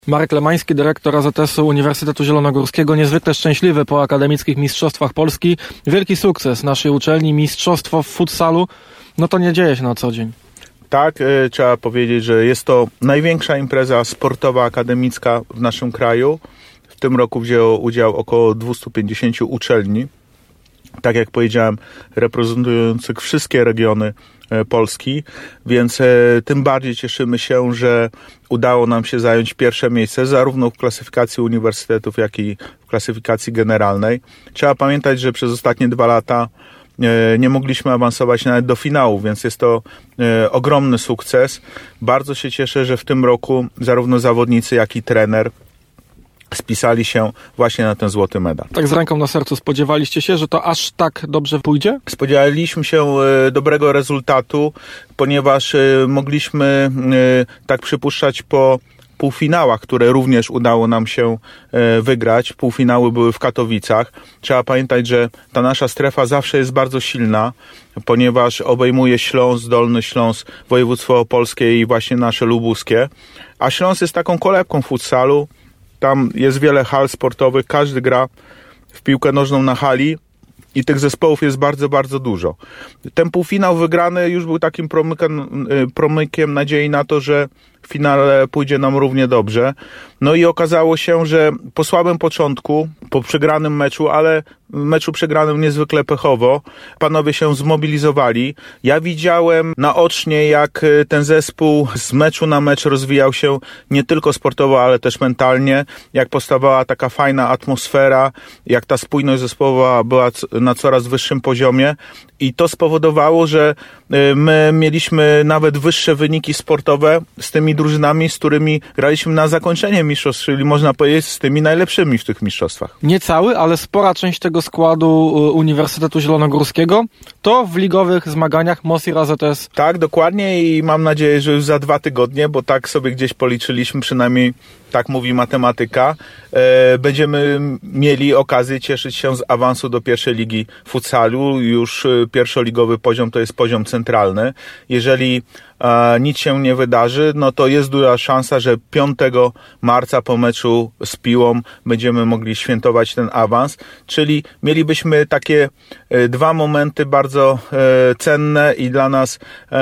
Marek Lemański, dyrektor AZS-u Uniwersytetu Zielonogórskiego, niezwykle szczęśliwy po akademickich mistrzostwach Polski. Wielki sukces naszej uczelni, mistrzostwo w futsalu. No to nie dzieje się na co dzień. Tak, trzeba powiedzieć, że jest to największa impreza sportowa, akademicka w naszym kraju. W tym roku wzięło udział około 250 uczelni. Tak jak powiedziałem, reprezentujących wszystkie regiony Polski, więc tym bardziej cieszymy się, że udało nam się zająć pierwsze miejsce zarówno w klasyfikacji uniwersytetów, jak i w klasyfikacji generalnej. Trzeba pamiętać, że przez ostatnie 2 lata nie mogliśmy awansować nawet do finału, więc jest to ogromny sukces. Bardzo się cieszę, że w tym roku zarówno zawodnicy, jak i trener spisali się właśnie na ten złoty medal. Tak z ręką na sercu, spodziewaliście się, że to aż tak dobrze pójdzie? Spodziewaliśmy się dobrego rezultatu, ponieważ mogliśmy tak przypuszczać po półfinałach, które również udało nam się wygrać. Półfinały były w Katowicach. Trzeba pamiętać, że ta nasza strefa zawsze jest bardzo silna, ponieważ obejmuje Śląsk, Dolny Śląsk, województwo opolskie i właśnie nasze lubuskie. A Śląsk jest taką kolebką futsalu. Tam jest wiele hal sportowych, każdy gra w piłkę nożną na hali i tych zespołów jest bardzo, bardzo dużo. Ten półfinał wygrany już był takim promykiem nadziei na to, że w finale pójdzie nam równie dobrze. No i okazało się, że po słabym początku, po przegranym meczu, ale meczu przegranym niezwykle pechowo, panowie się zmobilizowali. Ja widziałem naocznie, jak ten zespół z meczu na mecz rozwijał się nie tylko sportowo, ale też mentalnie, jak powstawała taka fajna atmosfera, jak ta spójność zespołowa była na coraz wyższym poziomie i to spowodowało, że my mieliśmy nawet wyższe wyniki sportowe z tymi drużynami, z którymi graliśmy na zakończenie mistrzostw, czyli można powiedzieć z tymi najlepszymi w tych mistrzostwach. Nie cały, ale spora część tego składu Uniwersytetu Zielonogórskiego to w ligowych zmaganiach MOSIR AZS. Tak, dokładnie i mam nadzieję, że już za 2 tygodnie, bo tak sobie gdzieś policzyliśmy, przynajmniej tak mówi matematyka, będziemy mieli okazję cieszyć się z awansu do pierwszej ligi futsalu. Już pierwszoligowy poziom to jest poziom centralny. Jeżeli nic się nie wydarzy, no to jest duża szansa, że 5 marca po meczu z Piłą będziemy mogli świętować ten awans, czyli mielibyśmy takie 2 momenty bardzo cenne i dla nas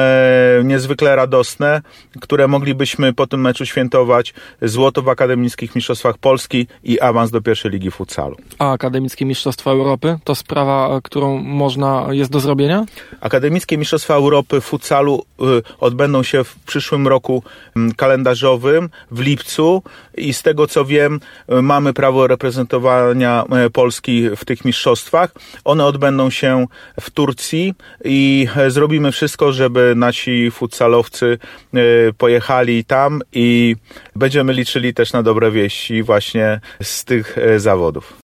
niezwykle radosne, które moglibyśmy po tym meczu świętować: złoto w akademickich mistrzostwach Polski i awans do pierwszej ligi futsalu. A akademickie mistrzostwa Europy to sprawa, którą jest do zrobienia? Akademickie mistrzostwa Europy w futsalu odbędą się w przyszłym roku kalendarzowym, w lipcu i z tego co wiem, mamy prawo reprezentowania Polski w tych mistrzostwach. One odbędą się w Turcji i zrobimy wszystko, żeby nasi futsalowcy pojechali tam i będziemy liczyli też na dobre wieści właśnie z tych zawodów.